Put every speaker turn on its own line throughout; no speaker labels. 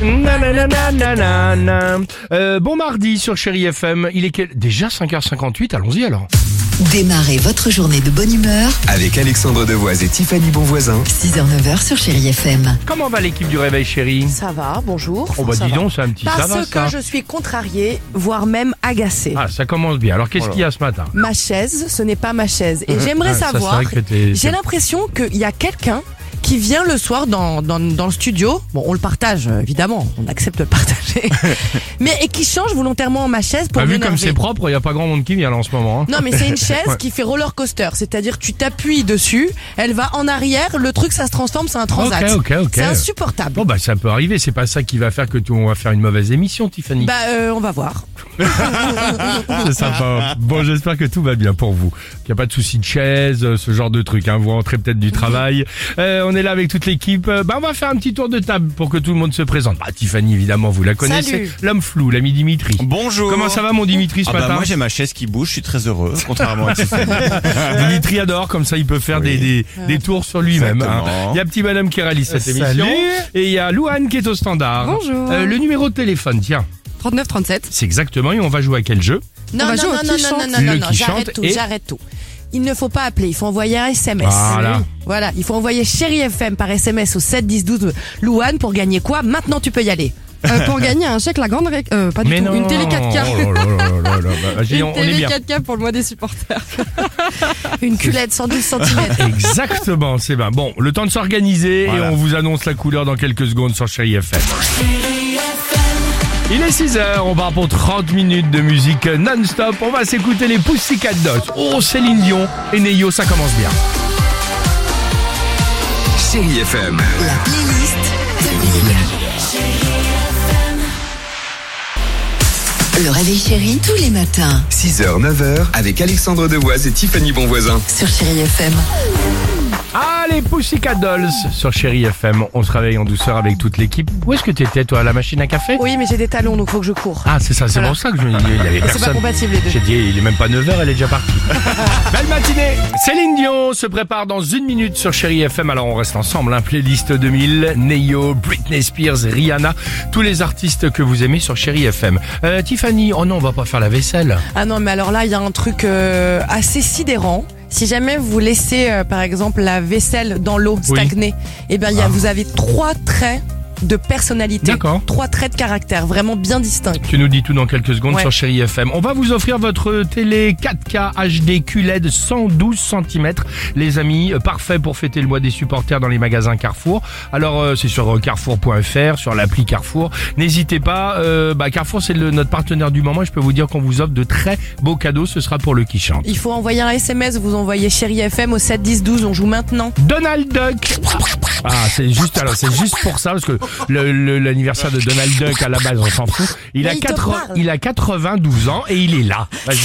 Nananananana. Bon mardi sur Chérie FM. Il est déjà 5h58, allons-y alors.
Démarrez votre journée de bonne humeur
Avec Alexandre Devoise et Tiffany Bonvoisin.
6h-9h sur Chérie FM.
Comment va l'équipe du Réveil Chérie?
Ça va, bonjour.
Oh bah
Ça
dis
va.
donc, c'est un petit ça va
Parce
ça.
que je suis contrariée, voire même agacée.
Ah, ça commence bien. Alors qu'est-ce qu'il y a ce matin?
Ma chaise, ce n'est pas ma chaise. Et j'aimerais
Ah, ça,
savoir,
c'est vrai que
j'ai l'impression qu'il y a quelqu'un qui vient le soir dans le studio. Bon, on le partage, évidemment, on accepte de le partager. Et qui change volontairement ma chaise pour
T'as vu
m'énerver.
comme c'est propre, il n'y a pas grand monde qui vient là en ce moment. Hein.
Non, mais c'est une chaise
Ouais.
qui fait roller coaster. C'est-à-dire, tu t'appuies dessus, elle va en arrière, le truc, ça se transforme, c'est un transat.
Ok.
C'est insupportable.
Bon bah ça peut arriver, c'est pas ça qui va faire que on va faire une mauvaise émission, Tiffany.
On va voir.
C'est sympa. Bon, j'espère que tout va bien pour vous. Qu'il n'y a pas de souci de chaise, ce genre de truc. Hein. Vous rentrez peut-être du travail. On est là avec toute l'équipe. On va faire un petit tour de table pour que tout le monde se présente. Bah, Tiffany, évidemment, vous la connaissez.
Salut.
L'homme flou, l'ami Dimitri.
Bonjour.
Comment ça va, mon Dimitri, ce matin?
Moi j'ai ma chaise qui bouge, je suis très heureux, contrairement à Tiffany.
Dimitri adore, comme ça il peut faire des tours sur lui-même. Hein.
Exactement.
Il y a petit bonhomme qui réalise cette émission. Et il y a Louane qui est au standard.
Bonjour.
Le numéro de téléphone, tiens.
39-37.
C'est exactement, et on va jouer à quel jeu?
Non,
On va
non,
jouer au
non,
qui
non,
chante.
non, non, non,
Le
non,
qui
j'arrête
chante
tout,
et-
j'arrête tout. Il ne faut pas appeler, il faut envoyer un SMS.
Voilà.
Voilà, il faut envoyer Chérie FM par SMS au 7 10 12 Louane pour gagner quoi? Maintenant tu peux y aller.
Pour gagner un chèque, la grande pas du
Mais
tout.
non.
Une télé 4K.
Oh là là là là. Vas-y,
Une
on est
télé
bien.
4K pour le mois des supporters.
Une culette 112 cm.
Exactement, c'est bien. Bon, le temps de s'organiser
Voilà.
et on vous annonce la couleur dans quelques secondes sur Chérie FM. Il est 6h, on part pour 30 minutes de musique non-stop. On va s'écouter les Pussycat Dolls. Oh, Céline Dion et Neyo, ça commence bien.
Chérie FM.
La playlist de Lille. Le Réveil Chérie, tous les matins
6h, 9h avec Alexandre Devoise et Tiffany Bonvoisin.
sur Chérie FM.
Ah, les Pussycat Dolls sur Chérie FM. On se réveille en douceur avec toute l'équipe. Où est-ce que t'étais, toi, à la machine à café?
Oui, mais j'ai des talons donc faut que je cours.
Ah, c'est ça, c'est
Voilà.
pour ça que je me disais, il y avait
C'est pas
personne.
compatible les deux.
J'ai dit, il est même pas 9h, elle est déjà partie. Belle matinée. Céline Dion se prépare dans une minute sur Chérie FM. Alors on reste ensemble, hein. Playlist 2000, Neyo, Britney Spears, Rihanna, tous les artistes que vous aimez sur Chérie FM. Tiffany, oh non, on va pas faire la vaisselle.
Ah non, mais alors là, il y a un truc assez sidérant. Si jamais vous laissez, par exemple, la vaisselle dans l'eau stagner, eh ben, vous avez 3 traits de personnalité.
D'accord.
3 traits de caractère vraiment bien distincts.
Tu nous dis tout dans quelques secondes
Ouais.
sur Chérie FM. On va vous offrir votre télé 4K HD QLED 112 cm. Les amis, parfait pour fêter le mois des supporters dans les magasins Carrefour. Alors c'est sur carrefour.fr, sur l'appli Carrefour. N'hésitez pas, Carrefour c'est notre partenaire du moment. Je peux vous dire qu'on vous offre de très beaux cadeaux. Ce sera pour le qui chante.
Il faut envoyer un SMS, vous envoyez Chérie FM au 7 10 12, on joue maintenant.
Donald Duck. Ah, c'est juste pour ça parce que l'anniversaire de Donald Duck à la base on s'en fout. Il
Mais il te parle.
il a 92 ans et il est là. Vas-y.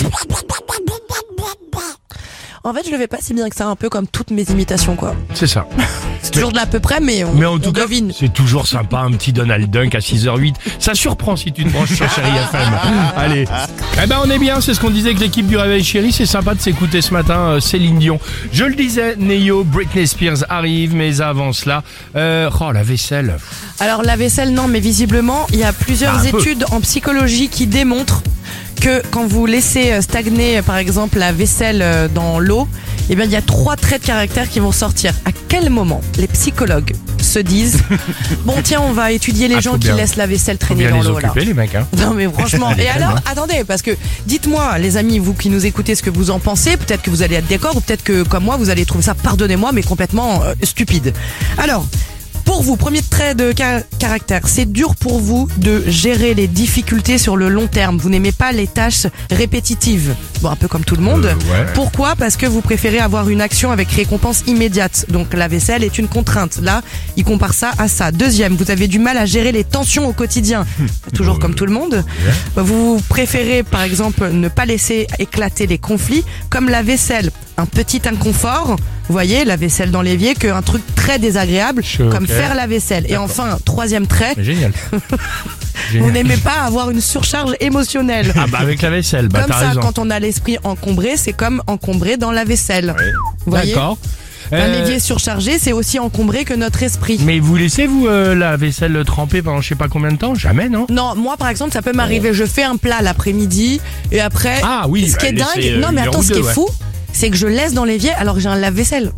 En fait, je le fais pas si bien que ça, un peu comme toutes mes imitations, quoi.
C'est ça.
C'est toujours de l'à peu près, mais
Mais en tout
on
cas,
devine.
c'est toujours sympa, un petit Donald Duck à 6h08. Ça surprend si tu te branches sur Chérie FM. Allez. Eh ben, on est bien, c'est ce qu'on disait avec l'équipe du Réveil Chérie. C'est sympa de s'écouter ce matin, Céline Dion. Je le disais, Neyo, Britney Spears arrive, mais avant cela, la vaisselle.
Alors la vaisselle, non, mais visiblement, il y a plusieurs
Un peu.
études en psychologie qui démontrent que quand vous laissez stagner, par exemple, la vaisselle dans l'eau, eh bien, il y a 3 traits de caractère qui vont sortir. À quel moment les psychologues se disent bon, tiens, on va étudier les
Ah,
gens
faut
qui
bien-
laissent la vaisselle
Faut
traîner
bien
dans
les
l'eau, là.
occuper, les mecs, hein.
Non mais franchement, et alors,
Tellement.
attendez, parce que dites-moi les amis, vous qui nous écoutez, ce que vous en pensez, peut-être que vous allez être d'accord, ou peut-être que comme moi, vous allez trouver ça, pardonnez-moi, mais complètement stupide. Alors, pour vous, premier trait de caractère, c'est dur pour vous de gérer les difficultés sur le long terme. Vous n'aimez pas les tâches répétitives. Bon, un peu comme tout le monde.
Ouais.
Pourquoi? Parce que vous préférez avoir une action avec récompense immédiate. Donc la vaisselle est une contrainte. Là, il compare ça à ça. Deuxième, vous avez du mal à gérer les tensions au quotidien. Toujours comme tout le monde. Vous préférez, par exemple, ne pas laisser éclater les conflits, comme la vaisselle. Un petit inconfort, vous voyez, la vaisselle dans l'évier, qu'un truc très désagréable, comme
ok.
faire la vaisselle. Et enfin, troisième trait,
Génial.
vous n'aimez pas avoir une surcharge émotionnelle.
Ah bah avec la vaisselle, bah
Comme
t'as
ça,
raison.
quand on a l'esprit encombré, c'est comme encombré dans la vaisselle. Vous voyez?
D'accord.
Un évier surchargé, c'est aussi encombré que notre esprit.
Mais vous laissez, vous, la vaisselle tremper pendant je sais pas combien de temps? Jamais, non?
Non, moi par exemple, ça peut m'arriver. Je fais un plat l'après-midi et après.
Ah oui,
Ce qui est
laissez,
dingue. Non, mais
une heure
attends,
ou
ce qui est
deux, ouais.
fou, c'est que je laisse dans l'évier alors que j'ai un lave-vaisselle.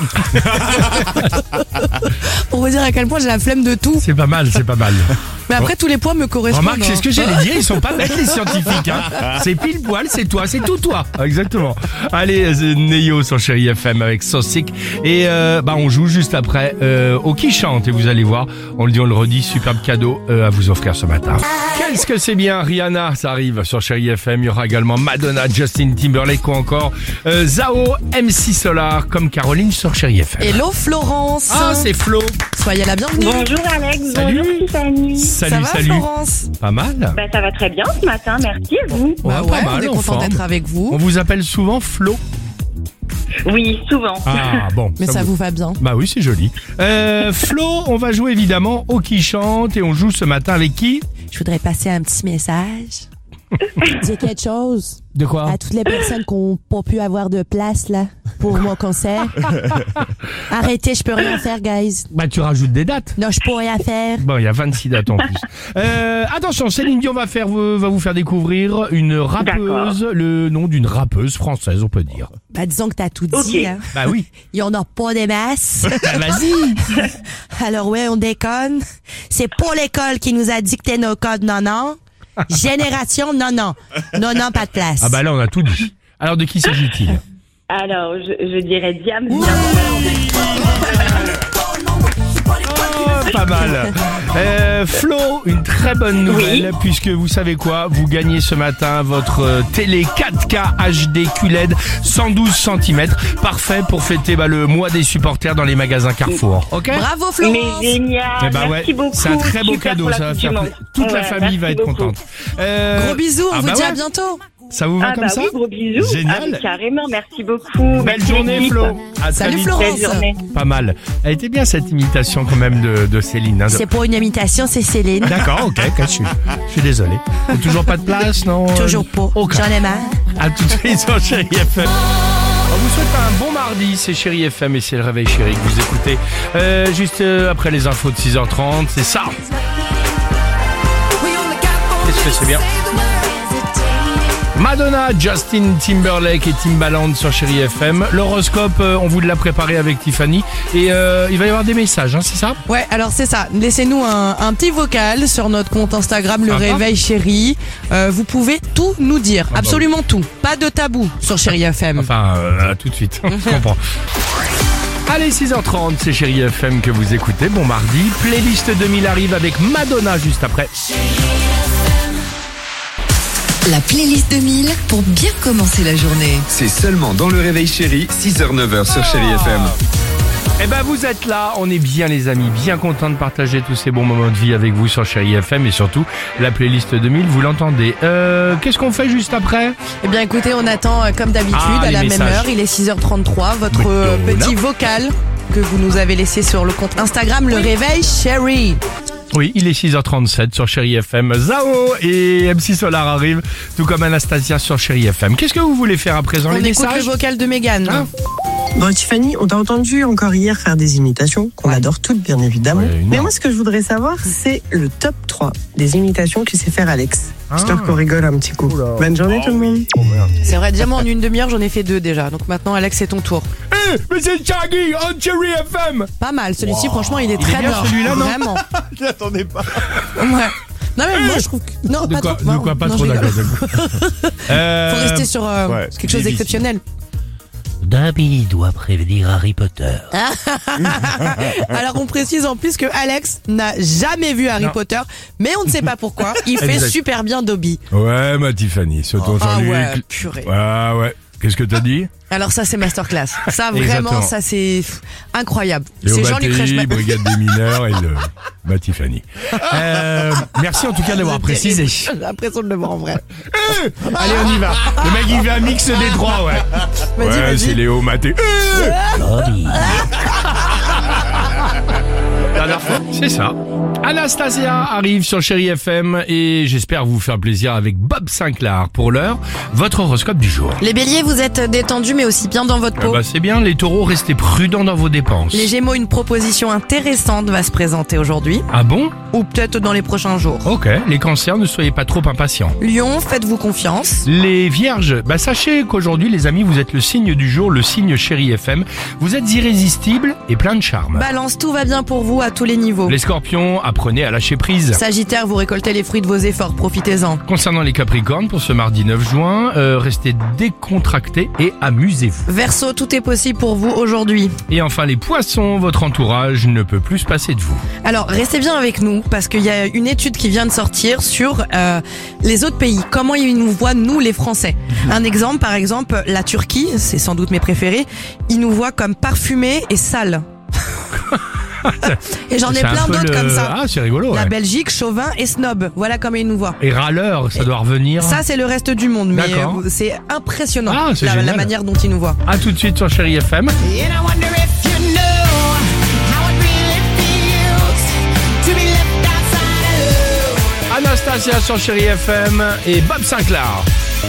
Pour vous dire à quel point j'ai la flemme de tout.
C'est pas mal, c'est pas mal.
Mais après, tous les poids me correspondent.
Remarque, c'est ce que j'allais dire, ils sont pas bêtes les scientifiques. Hein. C'est pile poil, c'est toi, c'est tout toi. Exactement. Allez, Neyo sur Chérie FM avec Saucic. Et on joue juste après au qui chante. Et vous allez voir, on le dit, on le redit, superbe cadeau à vous offrir ce matin. Qu'est-ce que c'est bien, Rihanna, ça arrive sur Chérie FM. Il y aura également Madonna, Justin Timberlake ou encore Zao, MC Solar, comme Caroline sur Chérie FM.
Hello Florence.
Ah, c'est Flo.
Soyez la bienvenue.
Bonjour Alex,
Salut.
bonjour Tiffany.
Salut,
Ça va
salut.
Florence?
Pas mal.
Bah, ça va très bien ce matin, merci et vous?
Bah
pas
ouais,
mal,
on est
en
content
forme.
d'être avec vous.
On vous appelle souvent Flo.
Oui, souvent.
Ah bon.
Mais ça vous va bien.
Bah oui, c'est joli. Flo, on va jouer évidemment au qui chante et on joue ce matin avec qui?
Je voudrais passer un petit message. Dire quelque chose
De quoi?
à toutes les personnes qui n'ont pas pu avoir de place là pour mon concert. Arrêtez, je peux rien faire, guys.
Bah tu rajoutes des dates.
Non, je peux rien faire.
Bon, il y a 26 dates en plus. Attention, Céline Dion va vous faire découvrir une rappeuse, le nom d'une rappeuse française, on peut dire.
Bah, disons que t'as tout dit,
Ok.
hein.
Bah oui.
Il y en a pas des masses.
Bah, vas-y.
Alors ouais, on déconne. C'est pas l'école qui nous a dicté nos codes, non, non. Génération, non, non. Non, non, pas de place.
Ah bah là, on a tout dit. Alors de qui s'agit-il?
Alors, je dirais Diam.
Pas mal. Flo, une très bonne nouvelle, puisque vous savez quoi, vous gagnez ce matin votre télé 4K HD QLED 112 cm, parfait pour fêter le mois des supporters dans les magasins Carrefour. Ok?
Bravo
Mais
Florence.
génial,
Eh ben
merci beaucoup.
c'est un très beau
Super
cadeau,
pour la
ça va
Coupe
faire
du Monde.
toute la
Ouais,
famille
merci
va être
beaucoup.
contente.
Gros bisous, on vous dit à bientôt.
Ça vous va
Ah
comme
bah
ça?
oui, gros bisous.
Génial.
Ah, carrément, merci beaucoup.
Belle
Merci,
journée
l'équipe.
Flo. À très
Salut
vite.
Florence.
Belle journée.
Pas mal. Elle était bien cette imitation quand même de Céline. Hein.
C'est pas une imitation, c'est Céline.
D'accord, ok, je suis désolé. Toujours pas de place, non?
Toujours pas.
Ok.
J'en ai marre.
À tout de suite sur Chérie FM. On vous souhaite un bon mardi, c'est Chérie FM et c'est le réveil chéri que vous écoutez. Juste après les infos de 6h30, c'est ça. Qu'est-ce que c'est bien? Madonna, Justin Timberlake et Timbaland sur Chérie FM. L'horoscope, on vous l'a préparé avec Tiffany. Et il va y avoir des messages, hein, c'est ça?
Ouais, alors c'est ça. Laissez-nous un petit vocal sur notre compte Instagram, le
Sympa.
réveil chéri. Vous pouvez tout nous dire,
bah
absolument tout. Pas de tabou sur Chéri FM.
Enfin, à tout de suite, je comprends. Allez, 6h30, c'est Chérie FM que vous écoutez. Bon mardi, playlist 2000 arrive avec Madonna juste après.
La playlist 2000 pour bien commencer la journée.
C'est seulement dans le réveil chéri, 6h-9h sur Chérie FM.
Eh ben vous êtes là, on est bien les amis, bien content de partager tous ces bons moments de vie avec vous sur Chérie FM et surtout la playlist 2000, vous l'entendez. Qu'est-ce qu'on fait juste après?
Eh bien écoutez, on attend comme d'habitude
Ah,
à
les
la même
messages.
heure, il est 6h33, votre
Madonna.
petit vocal que vous nous avez laissé sur le compte Instagram, le réveil chéri.
Oui, il est 6h37 sur Chérie FM. Zao et MC Solar arrivent, tout comme Anastasia sur Chérie FM. Qu'est-ce que vous voulez faire à présent?
On
Les
écoute
messages?
le vocal de Mégane.
Ah.
Bon, Tiffany, on t'a entendu encore hier faire des imitations, qu'on adore toutes, bien évidemment.
Ouais, énorme.
Mais moi, ce que je voudrais savoir, c'est le top 3 des imitations que sait faire Alex. Histoire
Ah.
qu'on rigole un petit coup. Bonne journée, tout le monde.
C'est vrai, déjà moi en une demi-heure j'en ai fait 2 déjà. Donc maintenant Alex c'est ton tour.
Mais c'est Shaggy on Chérie FM.
Pas mal, celui-ci franchement il est très
bien, celui-là, non
Vraiment.
Je l'attendais pas.
Ouais. Non mais moi je trouve que... Non,
De
pas
quoi,
trop.
de quoi pas
non,
trop
je rigole.
d'accord.
Faut rester sur
ouais,
quelque chose
difficile.
d'exceptionnel.
Dobby doit prévenir Harry Potter.
Alors on précise en plus que Alex n'a jamais vu Harry
Non.
Potter, mais on ne sait pas pourquoi. Il fait
Exact.
super bien Dobby.
Ouais, ma Tiffany, c'est ton
Ah
Jean-Luc.
ouais, purée.
Ah ouais. Qu'est-ce que t'as dit?
Alors ça c'est masterclass. Ça
Exactement.
vraiment, ça c'est incroyable.
Léo
C'est Jean-Luc
Mattei,
Reichmann.
Brigade des mineurs et le... Ma Tiffany. Merci en tout cas d'avoir précisé.
J'ai l'impression de le voir en vrai.
Allez, on y va. Le mec, il fait un mix des droits, ouais.
Vas-y,
Ouais,
vas-y.
c'est Léo Mattei.
Dobby.
Dernière fois. C'est ça. Anastasia arrive sur Chérie FM et j'espère vous faire plaisir avec Bob Sinclair. Pour l'heure, votre horoscope du jour.
Les béliers, vous êtes détendus mais aussi bien dans votre peau.
C'est bien, les taureaux, restez prudents dans vos dépenses.
Les gémeaux, une proposition intéressante va se présenter aujourd'hui.
Ah bon?
Ou peut-être dans les prochains jours.
Ok, les cancers, ne soyez pas trop impatients.
Lion, faites-vous confiance.
Les vierges, sachez qu'aujourd'hui les amis, vous êtes le signe du jour, le signe Chérie FM. Vous êtes irrésistibles et plein de charme.
Balance, tout va bien pour vous à tous les niveaux.
Les scorpions, apprenez à lâcher prise.
Sagittaire, vous récoltez les fruits de vos efforts, profitez-en.
Concernant les capricornes, pour ce mardi 9 juin, restez décontractés et amusez-vous.
Verseau, tout est possible pour vous aujourd'hui.
Et enfin les poissons, votre entourage ne peut plus se passer de vous.
Alors, restez bien avec nous, parce qu'il y a une étude qui vient de sortir sur les autres pays. Comment ils nous voient, nous, les Français. Un exemple, par exemple, la Turquie, c'est sans doute mes préférés, ils nous voient comme parfumés et sales. Et j'en ai plein d'autres comme ça.
Ah, c'est rigolo.
La
Ouais.
Belgique, chauvin et snob. Voilà comment ils nous voient.
Et râleur, ça doit revenir.
Ça, c'est le reste du monde, mais
D'accord.
c'est impressionnant
Ah, c'est
la
génial.
manière dont ils nous voient.
À tout de suite sur Chérie FM. Anastasia sur Chérie FM et Bob Sinclair.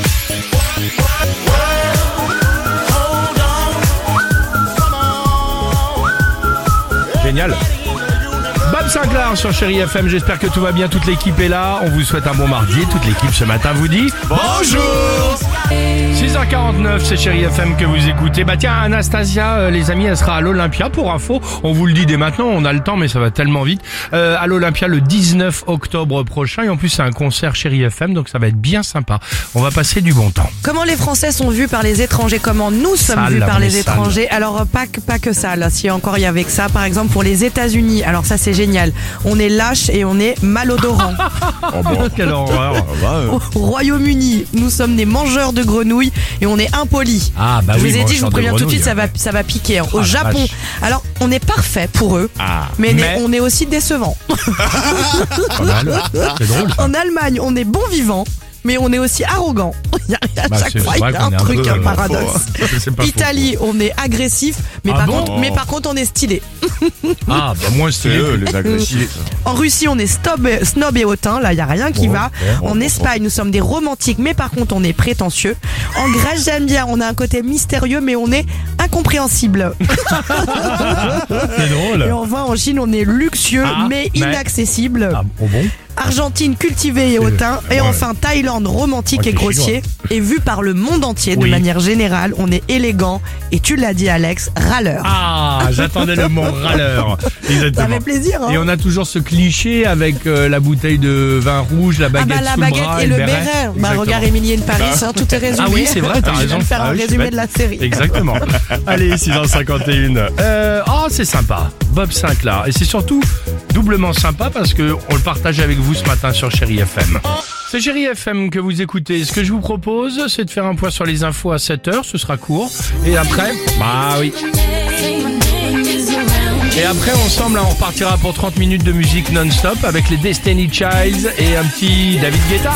Génial. Bob Sinclair sur Chérie FM, j'espère que tout va bien, toute l'équipe est là, on vous souhaite un bon mardi, toute l'équipe ce matin vous dit bonjour. 6h49, c'est Chérie FM que vous écoutez. Tiens, Anastasia, les amis, elle sera à l'Olympia pour info, on vous le dit dès maintenant, on a le temps mais ça va tellement vite, à l'Olympia le 19 octobre prochain et en plus c'est un concert Chérie FM donc ça va être bien sympa, on va passer du bon temps.
Comment les Français sont vus par les étrangers, comment nous sommes
Sale,
vus par
on est
les
sale.
étrangers. Alors pas que ça, là, si encore il y avait que ça, par exemple pour les États-Unis. Alors ça c'est génial, on est lâche et on est malodorant.
Quelle horreur.
Au Royaume-Uni, nous sommes des mangeurs de grenouilles et on est impolis.
Ah
Je
oui,
vous ai dit, je vous
mangeur de
préviens tout de suite,
grenouilles.
ça va piquer. Au
la
Japon,
vache.
alors on est parfait pour eux, mais on est aussi décevant.
Pas mal. C'est drôle.
En Allemagne, on est bon vivant, mais on est aussi arrogant. Il y a à chaque
c'est
fois, il
vrai
y a
qu'on
un
est
truc,
peu,
un paradoxe.
C'est pas faux.
Italie, on est agressif, mais,
Ah
par
bon
contre, mais par contre, on est stylé.
Ah, moins
C'est
stylé.
eux, les agressifs.
En Russie, on est snob et hautain. Là, il y a rien qui va. En Espagne, nous sommes des romantiques, mais par contre, on est prétentieux. En Grèce, j'aime bien. On a un côté mystérieux, mais on est incompréhensible.
C'est drôle.
Et enfin, en Chine, on est luxueux, mais inaccessible.
Ah, bon.
Argentine, cultivé et hautain. Et enfin, Thaïlande, romantique et
t'es
grossier. Et vu par le monde entier, de
Oui.
manière générale, on est élégant. Et tu l'as dit, Alex, râleur.
Ah, j'attendais le mot râleur.
Ça
Exactement.
fait plaisir, hein.
Et on a toujours ce cliché avec la bouteille de vin rouge, la baguette
la
sous
baguette
le bras
et le béret.
Exactement.
Regarde Émilie in Paris, hein, tout est résumé.
Ah oui, c'est vrai, t'as
Je
raison.
viens de faire
Ah
un
oui, je suis
résumé
bête.
de la série.
Exactement. Allez, 6h51. C'est sympa. Bob Sinclair. Et c'est surtout doublement sympa parce que on le partage avec vous ce matin sur Chérie FM. C'est Chérie FM que vous écoutez. Ce que je vous propose, c'est de faire un point sur les infos à 7h. Ce sera court. Et après, oui. Et après, ensemble, là, on repartira pour 30 minutes de musique non-stop avec les Destiny Childs et un petit David Guetta.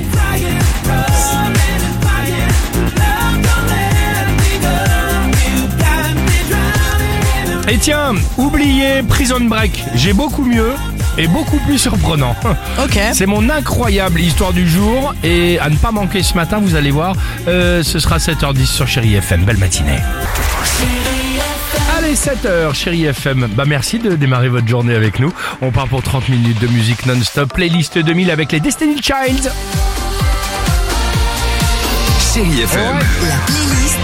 Et tiens, oubliez Prison Break. J'ai beaucoup mieux et beaucoup plus surprenant.
Ok.
C'est mon incroyable histoire du jour et à ne pas manquer ce matin, vous allez voir, ce sera 7h10 sur Chérie FM. Belle matinée. Allez, 7h, Chérie FM. Merci de démarrer votre journée avec nous. On part pour 30 minutes de musique non-stop. Playlist 2000 avec les Destiny Childs.
Chérie FM.
La playlist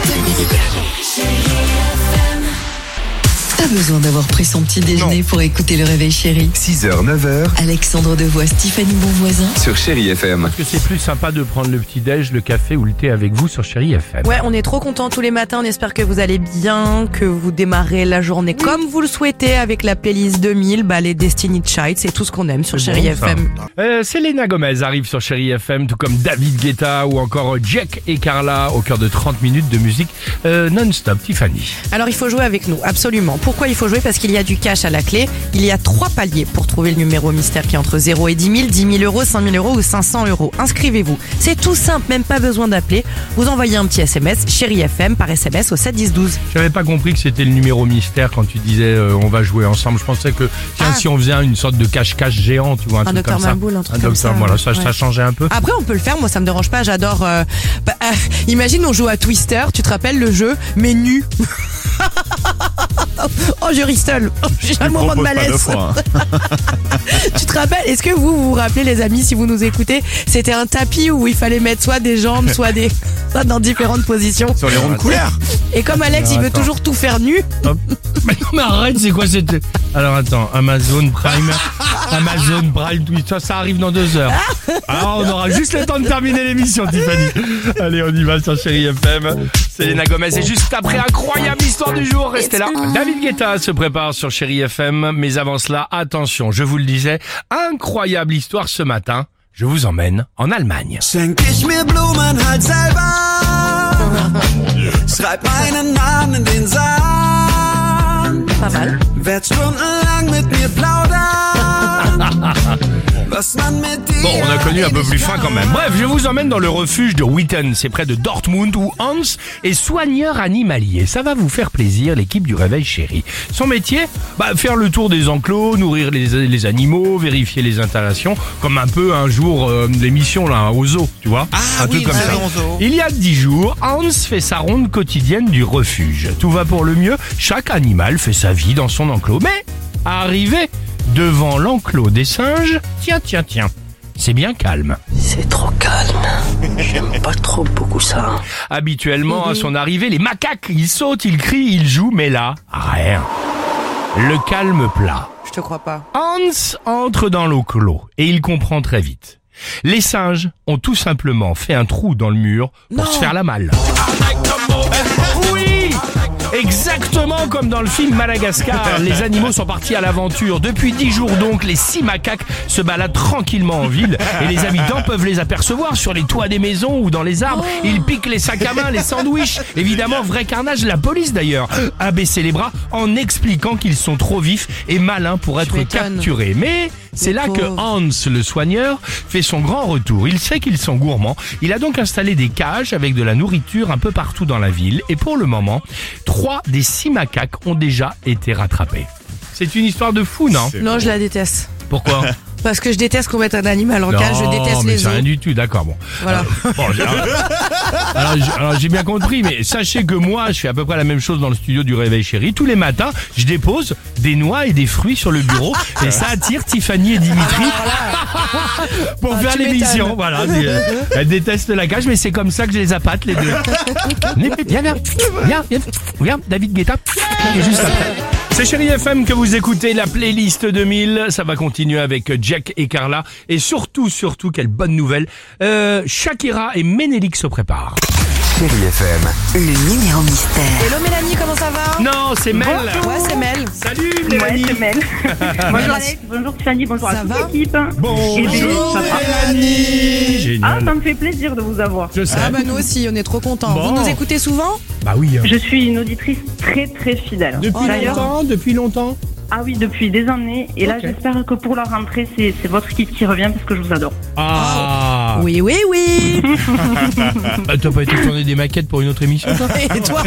Pas besoin d'avoir pris son petit déjeuner pour écouter le réveil chéri.
6h, 9h
Alexandre Devois, Stéphanie Bonvoisin.
sur Chérie FM.
Est-ce que c'est plus sympa de prendre le petit-déj, le café ou le thé avec vous sur Chérie FM?
Ouais, on est trop contents tous les matins. On espère que vous allez bien, que vous démarrez la journée comme vous le souhaitez avec la playlist 2000, les Destiny Childs, c'est tout ce qu'on aime sur
C'est
Chérie
bon, ça.
FM.
Selena Gomez arrive sur Chérie FM, tout comme David Guetta ou encore Jack et Carla au cœur de 30 minutes de musique non-stop. Tiffany.
Alors il faut jouer avec nous, absolument. pourquoi il faut jouer? Parce qu'il y a du cash à la clé. Il y a 3 paliers pour trouver le numéro mystère qui est entre 0 et 10 000, 10 000 euros, 5 000 euros ou 500 euros. Inscrivez-vous. C'est tout simple, même pas besoin d'appeler. Vous envoyez un petit SMS, Chérie FM, par SMS au 7 10 12.
J'avais pas compris que c'était le numéro mystère quand tu disais on va jouer ensemble. Je pensais que si on faisait une sorte de cache-cache géant, tu vois, un truc
Dr
comme ça.
Maboul, un truc comme ça.
Voilà, ça changeait un peu.
Après, on peut le faire. Moi, ça me dérange pas. J'adore. Imagine, on joue à Twister. Tu te rappelles le jeu, mais nu. Oh, je ristole. J'ai un moment de malaise. Tu te rappelles? Est-ce que vous rappelez, les amis, si vous nous écoutez, c'était un tapis où il fallait mettre soit des jambes, soit dans différentes positions.
Sur les ronds de couleur.
Et comme Alex, il veut toujours tout faire nu.
Mais non, mais arrête, c'est quoi c'était? Alors attends, Amazon Prime Twister, ça arrive dans 2 heures. Alors on aura juste le temps de terminer l'émission, Tiffany. Allez, on y va sur Chérie FM. Selena Gomez est juste après. Incroyable histoire du jour, restez là. David Guetta se prépare sur Chérie FM, mais avant cela, attention, je vous le disais, incroyable histoire ce matin. Je vous emmène en Allemagne.
Schenk ich mir Blumen halt selber. Schreib meinen Namen in den Sand.
Pas mal.
Werd stundenlang mit mir plaudern.
Bon, on a connu un peu plus fin quand même. Bref, je vous emmène dans le refuge de Witten, c'est près de Dortmund, où Hans est soigneur animalier. Ça va vous faire plaisir, l'équipe du Réveil Chéri. Son métier, faire le tour des enclos, nourrir les animaux, vérifier les installations, comme un peu un jour l'émission là au zoo, tu vois, un truc comme ça. Il y a 10 jours, Hans fait sa ronde quotidienne du refuge. Tout va pour le mieux, chaque animal fait sa vie dans son enclos. Mais, arrivé devant l'enclos des singes, tiens, c'est bien calme.
C'est trop calme. J'aime pas trop beaucoup ça.
Habituellement, à son arrivée, les macaques, ils sautent, ils crient, ils jouent, mais là, rien. Le calme plat.
Je te crois pas.
Hans entre dans l'enclos et il comprend très vite. Les singes ont tout simplement fait un trou dans le mur pour se faire la malle. Oui! Exactement comme dans le film Madagascar, les animaux sont partis à l'aventure. Depuis 10 jours donc, les 6 macaques se baladent tranquillement en ville et les habitants peuvent les apercevoir sur les toits des maisons ou dans les arbres. Ils piquent les sacs à main, les sandwichs. Évidemment, vrai carnage, la police d'ailleurs a baissé les bras en expliquant qu'ils sont trop vifs et malins pour être capturés. Mais c'est là que Hans, le soigneur, fait son grand retour. Il sait qu'ils sont gourmands. Il a donc installé des cages avec de la nourriture un peu partout dans la ville. Et pour le moment, 3 des 6 macaques ont déjà été rattrapés. C'est une histoire de fou, non?
Non, je la déteste.
Pourquoi?
Parce que je déteste qu'on mette un animal en cage, je déteste
mais
les
c'est
os.
rien du tout, d'accord, bon.
Voilà.
Alors j'ai bien compris, mais sachez que moi, je fais à peu près la même chose dans le studio du Réveil Chéri. Tous les matins, je dépose des noix et des fruits sur le bureau et ça attire Tiffany et Dimitri pour faire l'émission. Voilà, elles détestent la cage, mais c'est comme ça que je les appâte, les deux. Viens, David Guetta, et juste après. C'est Chérie FM que vous écoutez, la playlist 2000. Ça va continuer avec Jack et Carla. Et surtout, quelle bonne nouvelle. Shakira et Ménélique se préparent.
Chérie FM.
Le numéro mystère.
Hello Mélanie, comment ça va?
Non, c'est Mel.
Ouais, c'est Mel.
Salut Mélanie.
Ouais, c'est Mel. Bonjour Alex, bonjour Tiffany, bonjour à toute l'équipe.
Bonjour Mélanie. Génial.
Ça me fait plaisir de vous avoir.
Je sais.
Ah nous aussi, on est trop contents.
Bon.
Vous nous écoutez souvent?
Bah oui.
Je suis une auditrice très très fidèle.
Depuis longtemps.
Ah oui, depuis des années. Et là, j'espère que pour la rentrée, c'est votre équipe qui revient parce que je vous adore.
Ah.
Oui.
T'as pas été tourner des maquettes pour une autre émission, toi?
Et toi?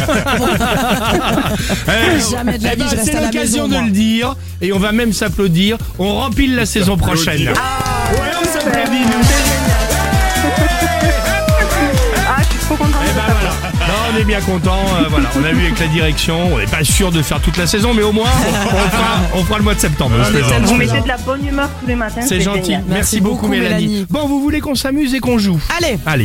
Jamais de la vie, je reste
c'est
à la
l'occasion
maison,
de
moi.
le dire et on va même s'applaudir. On rempile la saison prochaine. Ouais, on s'applaudit, nous.
Ah, je suis trop contente.
Eh ben voilà. Non, on est bien content. Voilà, on a vu avec la direction. On n'est pas sûr de faire toute la saison, mais au moins on fera le mois de septembre.
Vous mettez de la bonne humeur tous les matins.
C'est gentil.
génial.
Merci beaucoup, Mélanie. Bon, vous voulez qu'on s'amuse et qu'on joue? Allez.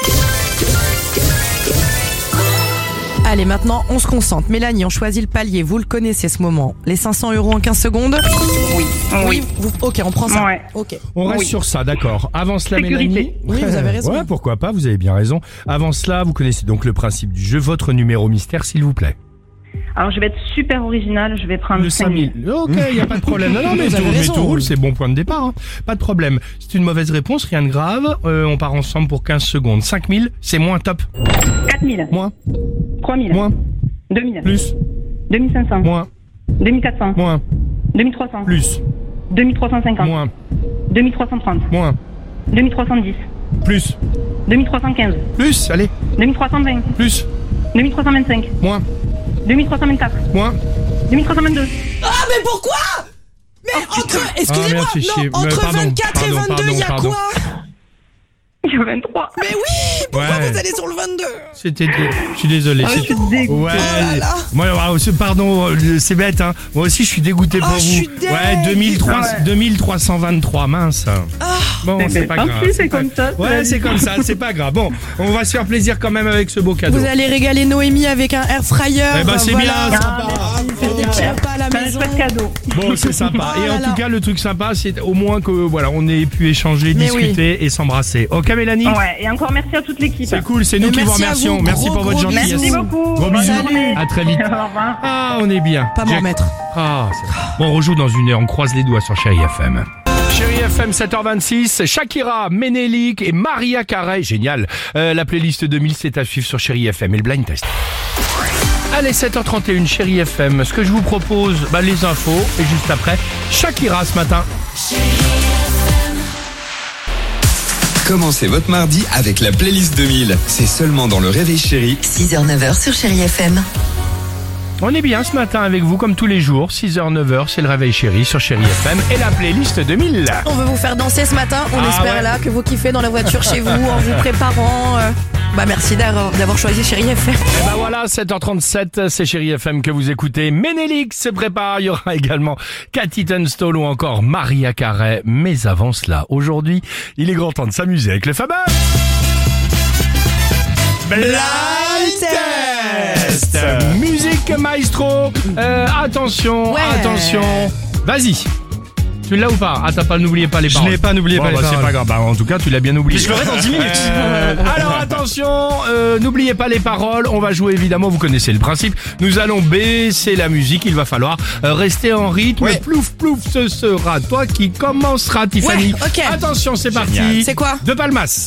Allez, maintenant, on se concentre. Mélanie, on choisit le palier. Vous le connaissez, ce moment. Les 500 euros en 15 secondes? Oui. Ok, on prend ça.
Ouais.
Ok.
On reste sur ça, d'accord. Avant cela,
Sécurité.
Mélanie.
Oui, vous avez raison.
Ouais, pourquoi pas, vous avez bien raison. Avant cela, vous connaissez donc le principe du jeu. Votre numéro mystère, s'il vous plaît.
Alors, je vais être super original. Je vais prendre
Le
5000.
5000. Ok, il n'y a pas de problème. Non, mais
Vous avez raison.
tout roule, c'est bon point de départ. Hein. Pas de problème. C'est une mauvaise réponse, rien de grave. On part ensemble pour 15 secondes. 5000, c'est moins top.
4000.
Moins.
3000.
Moins.
2000.
Plus.
2500.
Moins.
2400.
Moins.
2300.
Plus.
2350.
Moins.
2330.
Moins.
2310.
Plus.
2315.
Plus. Allez.
2320.
Plus.
2325.
Moins.
2324.
Moins.
2322.
Ah, mais pourquoi? Mais excusez-moi,
merde, fais chier.
entre
Pardon,
24 et 22, il y a
pardon.
quoi?
Il y a 23.
Mais oui, pourquoi
Ouais.
vous allez sur le 22?
C'était. Je suis désolé.
Je suis dégoûtée.
Ouais.
Oh là là.
Moi, pardon, c'est bête, hein. Moi aussi, je suis dégoûté pour
Oh,
vous.
je suis deg.
Ouais, 2323, mince. Bon, c'est pas
Tant
grave.
pis, c'est comme ça.
Ouais, c'est comme ça, c'est pas grave. Bon, on va se faire plaisir quand même avec ce beau cadeau.
Vous allez régaler Noémie avec un air fryer.
Eh ben, c'est
voilà.
bien, sympa.
Faire des petits repas à la
C'est un
maison.
chouette cadeau.
Bon, c'est sympa.
Oh
Et
là
en
là.
tout cas, le truc sympa, c'est au moins que voilà, on ait pu échanger,
Mais
discuter et s'embrasser. Ok, Mélanie.
Ouais, et encore merci à toute l'équipe.
C'est cool, c'est nous
Mais
qui vous
merci à
remercions.
vous.
Merci
Gros,
pour votre
gros
gentillesse.
Merci beaucoup.
Gros
Bonne
bisous.
journée.
À très vite.
Au revoir.
Ah, on est bien.
Pas m'en mettre.
Ah, bon, on rejoue dans une heure. On croise les doigts sur Chérie FM. Chérie FM 7h26, Shakira, Ménélique et Maria Carey. Génial. La playlist 2000, c'est à suivre sur Chérie FM et le blind test. Allez, 7h31, Chérie FM. Ce que je vous propose, les infos. Et juste après, Shakira ce matin.
Commencez votre mardi avec la playlist 2000. C'est seulement dans le Réveil Chéri.
6h, 9h sur Chérie FM.
On est bien ce matin avec vous comme tous les jours. 6h, 9h, c'est le Réveil Chéri sur Chérie FM et la playlist 2000.
On veut vous faire danser ce matin. On
Ah
espère
ouais.
là que vous kiffez dans la voiture chez vous en vous préparant. Merci d'avoir choisi Chérie FM.
Et ben voilà, 7h37, c'est Chérie FM que vous écoutez. Ménélique se prépare, il y aura également Cathy Tunstall ou encore Maria Carey. Mais avant cela, aujourd'hui, il est grand temps de s'amuser avec le fameux Blind Test. Musique maestro. Attention,
Ouais.
attention. Vas-y. Tu l'as ou pas? Ah, t'as pas, n'oubliez pas les paroles.
Je l'ai pas, n'oubliez pas les
C'est
paroles.
pas grave. En tout cas, tu l'as bien oublié.
Je l'aurai dans 10 minutes.
Alors attention, n'oubliez pas les paroles. On va jouer évidemment, vous connaissez le principe. Nous allons baisser la musique. Il va falloir rester en rythme.
Ouais.
Plouf plouf, ce sera toi qui commencera, Tiffany.
Ouais, ok.
Attention, c'est parti.
Génial.
C'est quoi?
De Palmas.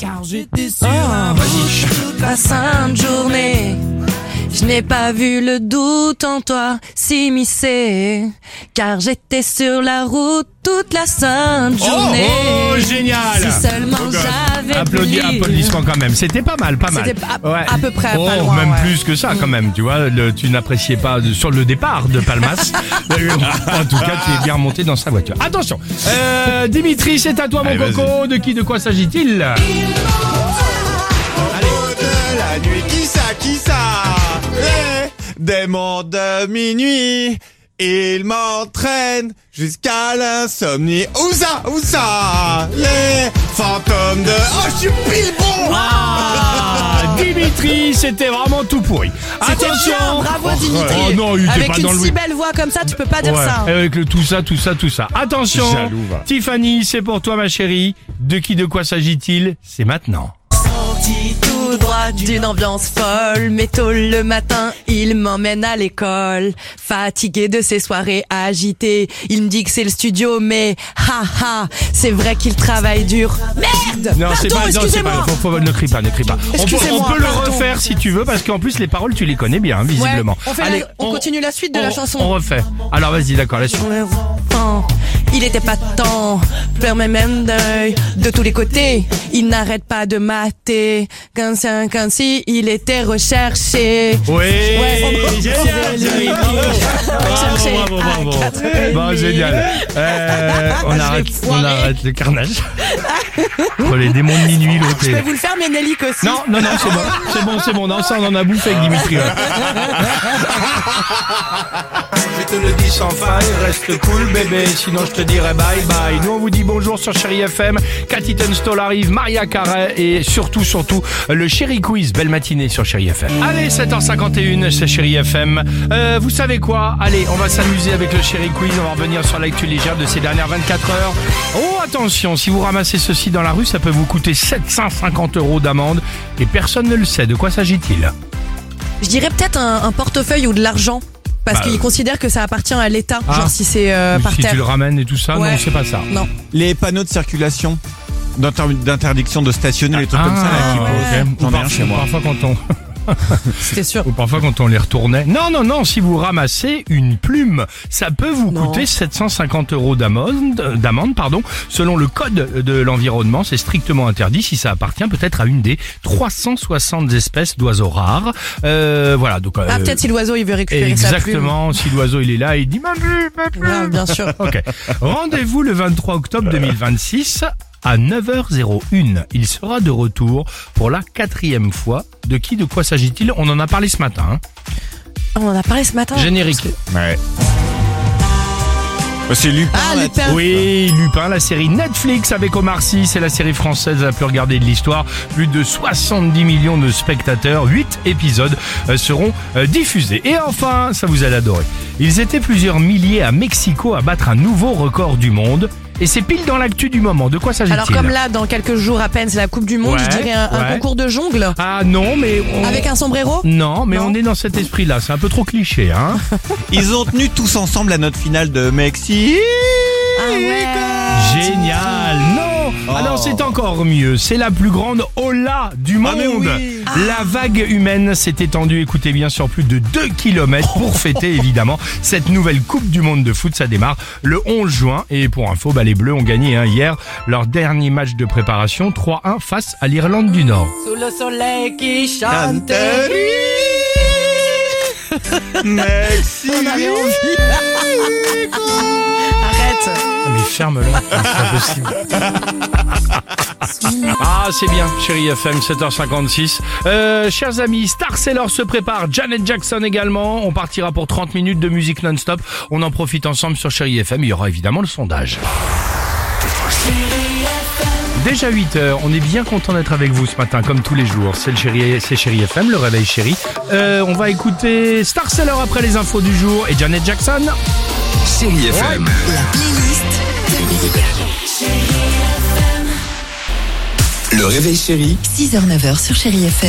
Toute la sainte journée, je n'ai pas vu le doute en toi s'immiscer, car j'étais sur la route toute la sainte journée.
Oh, génial.
Si seulement j'avais
Applaudissements quand même. C'était pas mal, pas mal.
C'était à peu près pas loin,
même
ouais.
plus que ça quand même. Tu vois, tu n'appréciais pas sur le départ de Palmas. En tout cas, tu es bien remonté dans sa voiture. Attention. Dimitri, c'est à toi mon
Allez, vas-y.
coco. De quoi s'agit-il?
De la nuit, qui ça? Les démons de minuit, ils m'entraînent jusqu'à l'insomnie. Où ça? Les fantômes de... Oh, je suis pile bon!
Dimitri, c'était vraiment tout pourri.
C'était
Attention.
bien, bravo Dimitri.
Oh non, il était
Avec
pas
une
dans le
si belle voix comme ça, tu peux pas dire
Ouais,
ça.
avec le tout ça. Attention,
Jaloux, va.
Tiffany, c'est pour toi ma chérie. De quoi s'agit-il? C'est maintenant.
Tout droit d'une ambiance folle, mais tôt le matin, il m'emmène à l'école. Fatigué de ces soirées agitées, il me dit que c'est le studio, mais c'est vrai qu'il travaille dur. Merde!
Non, c'est
Pardon,
pas,
excusez-moi.
ne crie pas. On peut
Excusez-moi,
le
pardon.
refaire si tu veux, parce qu'en plus les paroles tu les connais bien, visiblement.
Ouais,
Allez,
on continue la suite de la chanson.
On refait. Alors vas-y, d'accord, la suite.
Il était pas temps, faire mes mêmes deuil de tous les côtés. Il n'arrête pas de mater, comme si il était recherché.
Oui,
Ouais,
génial,
Dimitri.
Bravo.
À 4h30.
Bon, génial. On arrête le carnage. Entre les démons de minuit, l'autre.
Je peux vous le faire, Ménélique aussi.
Non, c'est bon. Non, ça on en a bouffé avec Dimitri. Je te le dis sans faille, reste cool bébé, sinon je te dirai bye bye. Nous on vous dit bonjour sur Chérie FM, Cathy Tunstall arrive, Maria Carey et surtout le Chérie Quiz. Belle matinée sur Chérie FM. Allez, 7h51, c'est Chérie FM. Vous savez quoi? Allez, on va s'amuser avec le Chérie Quiz, on va revenir sur l'actu légère de ces dernières 24 heures. Oh attention, si vous ramassez ceci dans la rue, ça peut vous coûter 750 € d'amende et personne ne le sait. De quoi s'agit-il?
Je dirais peut-être un portefeuille ou de l'argent. Parce qu'il considère que ça appartient à l'État. Genre si c'est par
Si
terre.
tu le ramènes et tout ça,
Ouais.
non, c'est pas ça.
Non.
Les panneaux de circulation d'interdiction de stationner, les trucs comme ça, là, qui
ouais.
posent. J'en ai un chez moi.
Parfois quand on...
C'était sûr.
Ou parfois quand on les retournait. Non, si vous ramassez une plume, ça peut vous coûter 750 € d'amende, selon le code de l'environnement. C'est strictement interdit si ça appartient peut-être à une des 360 espèces d'oiseaux rares. Voilà, donc.
Peut-être si l'oiseau il veut récupérer sa plume.
Exactement, si l'oiseau il est là, il dit ma plume.
Ah, bien sûr.
Ok. Rendez-vous le 23 octobre 2026 à 9h01. Il sera de retour pour la 4e fois. De quoi s'agit-il? On en a parlé ce matin. Hein.
On en a parlé ce matin.
Générique.
Ouais. C'est Lupin.
Ah, Lupin.
Oui, Lupin, la série Netflix avec Omar Sy, c'est la série française la plus regardée de l'histoire. Plus de 70 millions de spectateurs, 8 épisodes seront diffusés. Et enfin, ça vous allez adorer. Ils étaient plusieurs milliers à Mexico à battre un nouveau record du monde. Et c'est pile dans l'actu du moment. De quoi s'agit-il?
Alors comme là, dans quelques jours à peine, c'est la Coupe du Monde, je dirais un concours de jongle.
Ah non, mais...
Avec un sombrero?
Non, mais on est dans cet esprit-là. C'est un peu trop cliché, hein.
Ils ont tenu tous ensemble la note finale de Mexique.
Ah ouais.
Génial. Non. Alors c'est encore mieux. C'est la plus grande hola du monde.
Oui.
La vague humaine s'est étendue, écoutez bien, sur plus de 2 km pour fêter évidemment cette nouvelle Coupe du Monde de foot. Ça démarre le 11 juin. Et pour info, les Bleus ont gagné hier leur dernier match de préparation 3-1 face à l'Irlande du Nord.
Sous le soleil qui chante.
Mexique.
On avait envie. Arrête.
Mais ferme-la, c'est pas possible. Ah, c'est bien, chérie FM, 7h56. Chers amis, Star Sailor se prépare, Janet Jackson également. On partira pour 30 minutes de musique non-stop. On en profite ensemble sur Chérie FM. Il y aura évidemment le sondage. Déjà 8h, on est bien content d'être avec vous ce matin, comme tous les jours. C'est Chérie FM, le réveil chéri. On va écouter Star Sailor après les infos du jour et Janet Jackson.
Chérie FM.
La playlist de
Le réveil chéri.
6h-9h sur Chérie FM.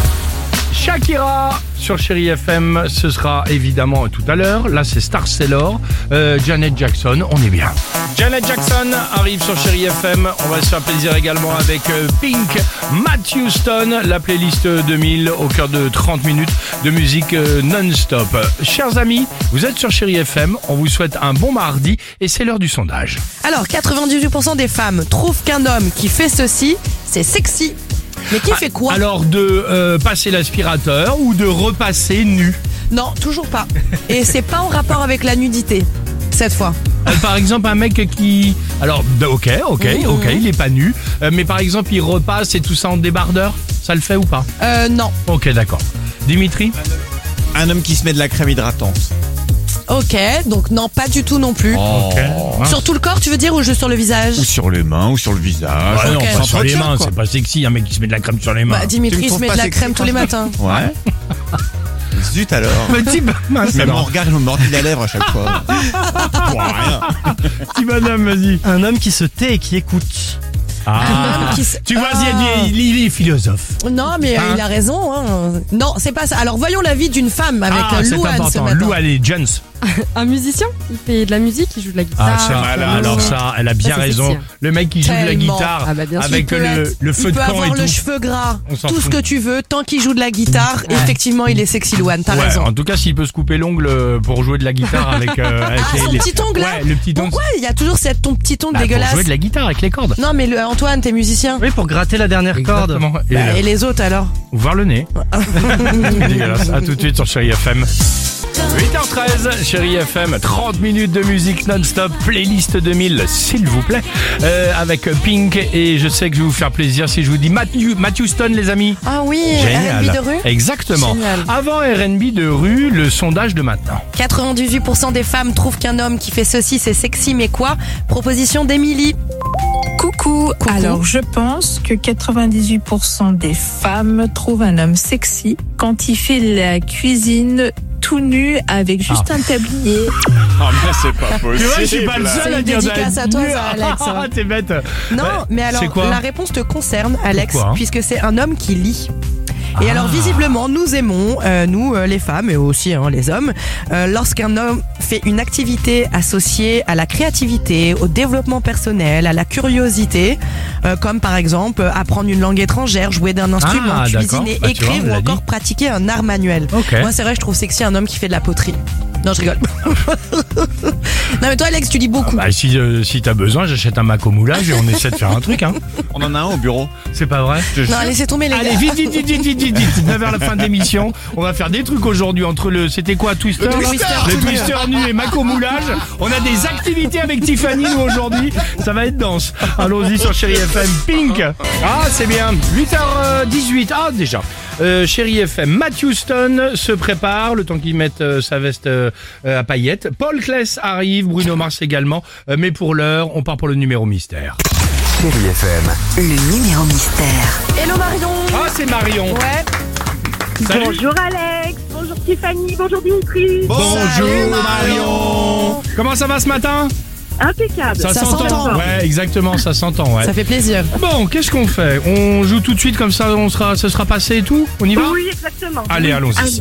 Shakira sur Chérie FM, ce sera évidemment tout à l'heure. Là, c'est Star Sailor, Janet Jackson, on est bien. Janet Jackson arrive sur Chérie FM. On va se faire plaisir également avec Pink, Matthew Stone, la playlist 2000 au cœur de 30 minutes de musique non-stop. Chers amis, vous êtes sur Chérie FM. On vous souhaite un bon mardi et c'est l'heure du sondage.
Alors, 98% des femmes trouvent qu'un homme qui fait ceci, c'est sexy. Mais qui fait quoi?
Alors de passer l'aspirateur ou de repasser nu?
Non, toujours pas. Et c'est pas en rapport avec la nudité, cette fois.
Par exemple, un mec qui... Alors, ok, il est pas nu. Mais par exemple, il repasse et tout ça en débardeur. Ça le fait ou pas?
Non.
Ok, d'accord. Dimitri?
Un homme qui se met de la crème hydratante.
Ok, donc non, pas du tout non plus.
Ok.
Sur tout le corps, tu veux dire, ou juste sur le visage?
Ou sur les mains, ou sur le visage.
Ah non,
Ok.
pas sur les mains,
quoi.
c'est pas sexy, un mec qui se met de la crème sur les mains.
Bah, Dimitri
Tu me
se
trouves
met
pas
de la
sexy,
crème tous les matins.
Ouais. Zut alors.
Petit
Même mon regard, il me mordit la lèvre à chaque fois. Pour rien.
madame, vas-y.
Un homme qui se tait et qui écoute.
homme qui se-
Tu vois, il est philosophe.
Non, mais il a raison. Hein. Non, c'est pas ça. Alors voyons l'avis d'une femme avec
C'est
Louane ce
important.
matin.
Louane et Jones.
Un musicien, il fait de la musique, il joue de la guitare.
Alors ça, elle a bien
Ça, c'est
raison.
sexy, hein.
Le mec qui joue de la
Tellement.
guitare
Ah bah, bien sûr.
avec le feu
il
de
peut
camp
avoir
et
le
tout.
cheveu gras,
On s'en
tout ce
fout.
que tu veux, tant qu'il joue de la guitare. Effectivement, il est sexy, Louane. T'as
Ouais,
raison.
en tout cas, s'il peut se couper l'ongle pour jouer de la guitare avec
Son
les...
petit ongle là.
Ouais, le petit ongle.
Pourquoi il y a toujours ton petit ongle
Bah, pour
dégueulasse?
jouer de la guitare avec les cordes.
Non, mais
Ah,
Antoine, t'es musicien.
Oui, pour gratter la dernière corde.
Exactement.
Et les autres alors?
Voir le nez. C'est dégueulasse. À tout de suite sur Chérie FM. 8h13, Chérie FM, 30 minutes de musique non-stop, playlist 2000, s'il vous plaît, avec Pink, et je sais que je vais vous faire plaisir si je vous dis Matthew Stone, les amis.
Ah oui,
Génial.
R&B de rue.
Exactement.
Génial.
Avant R&B de rue, le sondage de maintenant.
98% des femmes trouvent qu'un homme qui fait ceci c'est sexy, mais quoi? Proposition d'Émilie.
Coucou. Alors, je pense que 98% des femmes trouvent un homme sexy quand il fait la cuisine tout nu avec juste un tablier.
Oh, mais c'est pas possible.
Tu vois, je suis pas le seul
C'est
à
une
dire
dédicace à toi, ça, Alex.
Ah, t'es bête.
Non,
Ouais,
mais alors
c'est quoi
la réponse te concerne, Alex,
Pourquoi
puisque c'est un homme qui lit. Et alors visiblement, nous aimons, nous les femmes et aussi les hommes, lorsqu'un homme fait une activité associée à la créativité, au développement personnel, à la curiosité, comme par exemple apprendre une langue étrangère, jouer d'un instrument, cuisiner, écrire ou encore pratiquer un art manuel.
Okay.
Moi c'est vrai, je trouve sexy un homme qui fait de la poterie. Non, je rigole. Non mais toi Alex, tu dis beaucoup.
Si t'as besoin, j'achète un Mac au moulage et on essaie de faire un truc.
On en a un au bureau.
C'est pas vrai?
Non, laissez tomber les gars.
Allez, vite, vers la fin de l'émission. On va faire des trucs aujourd'hui entre c'était quoi, Twister? Le Twister nu et Mac au moulage. On a des activités avec Tiffany, nous, aujourd'hui. Ça va être dense. Allons-y sur Chérie FM. Pink. Ah, c'est bien. 8h18. Ah, déjà. Chérie FM, Matt Houston se prépare, le temps qu'il mette sa veste à paillettes. Paul Claes arrive, Bruno Mars également. Mais pour l'heure, on part pour le numéro mystère.
Chérie FM.
Le numéro mystère.
Hello Marion.
Ah, c'est Marion.
Ouais.
Salut.
Bonjour Alex, bonjour Tiffany, bonjour Dimitri.
Bonjour Marion. Comment ça va ce matin?
Impeccable.
Ça s'entend. Ouais, exactement, ça s'entend. Ouais.
Ça fait plaisir.
Bon, qu'est-ce qu'on fait? On joue tout de suite comme ça, ça sera passé et tout? On y va?
Oui, exactement.
Allez, allons-y.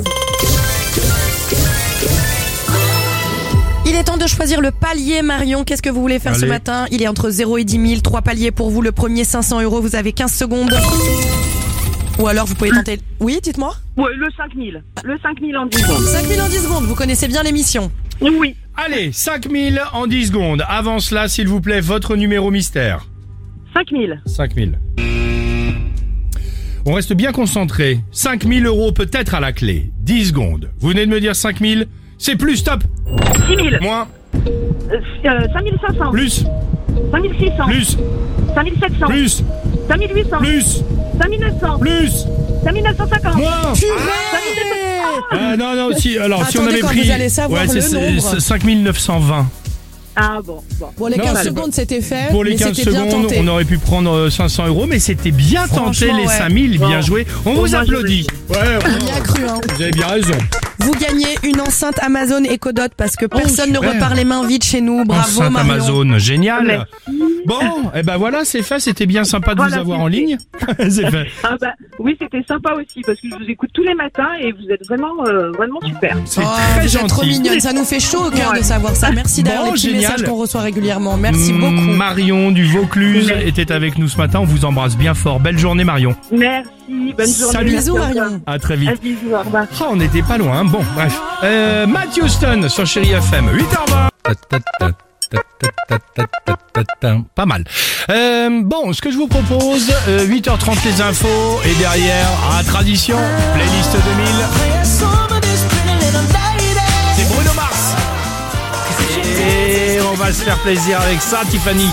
Il est temps de choisir le palier, Marion. Qu'est-ce que vous voulez faire ce matin? Il est entre 0 et 10 000. 3 paliers pour vous. Le premier, 500 €. Vous avez 15 secondes. Ou alors, vous pouvez tenter... Oui, dites-moi.
Ouais, le 5000. Le 5000 en 10 secondes.
5000 en 10 secondes. Vous connaissez bien l'émission.
Oui.
Allez, 5000 en 10 secondes. Avant cela, s'il vous plaît, votre numéro mystère.
5000.
5000. On reste bien concentré. 5000 € peut-être à la clé. 10 secondes. Vous venez de me dire 5000. C'est plus, stop.
6000.
Moins.
5500.
Plus.
5600.
Plus.
5700.
Plus.
5800.
Plus.
5900.
Plus.
5950.
Moins. Non, si, alors,
attendez,
si on avait
quand
pris.
vous allez savoir le nombre.
5920.
Ah bon.
Bon, les 15 secondes, c'était fait.
Pour les
mais
15
c'était bien
secondes,
tenté.
on aurait pu prendre 500 €, mais c'était bien tenté, les 5000, bien joué. On vous applaudit. Ouais,
on y a cru, hein.
Vous avez bien raison.
Vous gagnez une enceinte Amazon Echo Dot parce que personne ne repart les mains vides chez nous. Bravo,
enceinte
Marion.
Amazon, génial.
Merci.
Bon, et ben voilà, c'est fait. C'était bien sympa de vous avoir en ligne. C'est fait.
Ah bah, oui, c'était sympa aussi parce que je vous écoute tous les matins et vous êtes vraiment super.
C'est très
vous
gentil.
êtes trop mignonne. Ça nous fait chaud au cœur de savoir ça. Merci d'ailleurs les petits messages qu'on reçoit régulièrement. Merci beaucoup.
Marion du Vaucluse était avec nous ce matin. On vous embrasse bien fort. Belle journée, Marion.
Merci. Bonne journée.
Salut.
Bisous, Marion.
À très vite.
Bisous, au revoir.
Oh, on n'était pas loin. Bon, bref. Matt Houston sur Chérie FM. 8h20. Pas mal. Bon, ce que je vous propose, 8h30 les infos et derrière, tradition, playlist 2000. C'est Bruno Mars. Et on va se faire plaisir avec ça, Tiffany.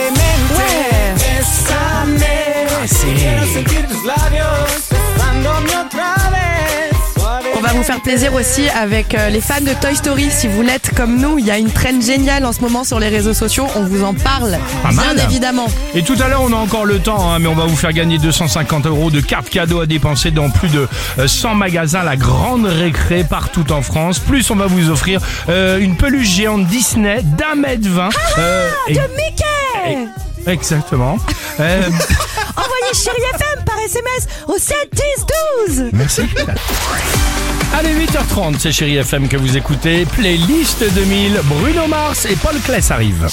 On va vous faire plaisir aussi avec les fans de Toy Story. Si vous l'êtes comme nous, il y a une trend géniale en ce moment sur les réseaux sociaux. On vous en parle, bien évidemment.
Et tout à l'heure, on a encore le temps, mais on va vous faire gagner 250 € de cartes cadeaux à dépenser dans plus de 100 magasins, la grande récré partout en France. Plus, on va vous offrir une peluche géante Disney d'1,20 m.
De Mickey.
Exactement.
Envoyez Chérie FM par SMS au 7 10 12.
Merci. Allez, 8h30, c'est Chérie FM que vous écoutez. Playlist 2000, Bruno Mars et Paul Claes arrivent.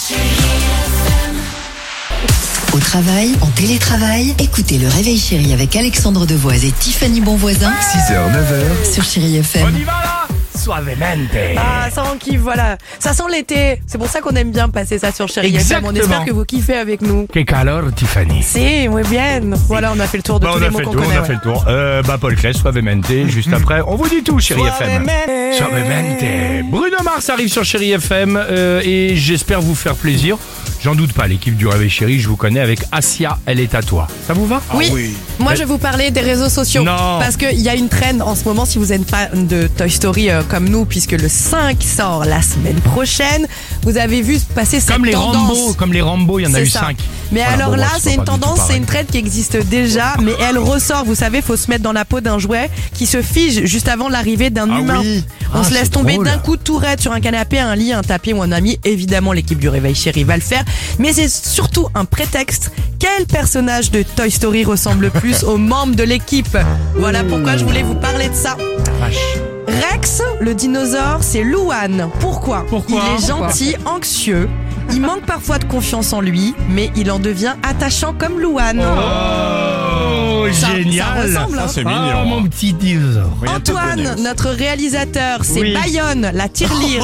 Au travail, en télétravail, écoutez le Réveil Chérie avec Alexandre Devoise et Tiffany Bonvoisin.
6h, 9h.
Sur Chérie FM.
On y va là. Suavemente.
Ah, ça en kiffe, voilà. Ça sent l'été. C'est pour ça qu'on aime bien passer ça sur Chérie FM. On espère que vous kiffez avec nous.
Que calor, Tiffany.
Si, muy bien. Voilà, on a fait le tour de tous les mots qu'on connaît.
On a fait le tour. Paul Claes, Suavemente. Juste après, on vous dit tout, Chérie FM. Suavemente. Bruno Mars arrive sur Chérie FM et j'espère vous faire plaisir. J'en doute pas, l'équipe du Réveil Chérie, je vous connais avec Asia, elle est à toi. Ça vous va?
Oui. Moi, je vais vous parler des réseaux sociaux.
Non.
Parce qu'il y a une trend en ce moment, si vous êtes fan de Toy Story comme nous, puisque le 5 sort la semaine prochaine. Vous avez vu passer cette tendance.
Comme les Rambo, il y en a eu
ça.
5.
Mais
Voilà,
alors
bon,
là,
ouais,
c'est une
pas du tout
tendance, c'est
pareil.
une trend qui existe déjà, mais elle ressort. Vous savez, faut se mettre dans la peau d'un jouet qui se fige juste avant l'arrivée d'un humain.
Oui.
On se laisse
c'est
tomber
drôle.
d'un coup tout raide sur un canapé, un lit, un tapis ou un ami. Évidemment, l'équipe du Réveil Chéri va le faire, mais c'est surtout un prétexte. Quel personnage de Toy Story ressemble le plus aux membres de l'équipe? Voilà pourquoi je voulais vous parler de ça. Rex, le dinosaure, c'est Louane. Pourquoi? Il est gentil, anxieux. Il manque parfois de confiance en lui, mais il en devient attachant comme Louane.
Oh, génial.
Ça ressemble, hein.
C'est
Oh,
mignon.
mon petit dinosaure.
Oui, un peu
Antoine,
bonnet aussi.
notre réalisateur, c'est
Oui.
Bayonne, la tirelire.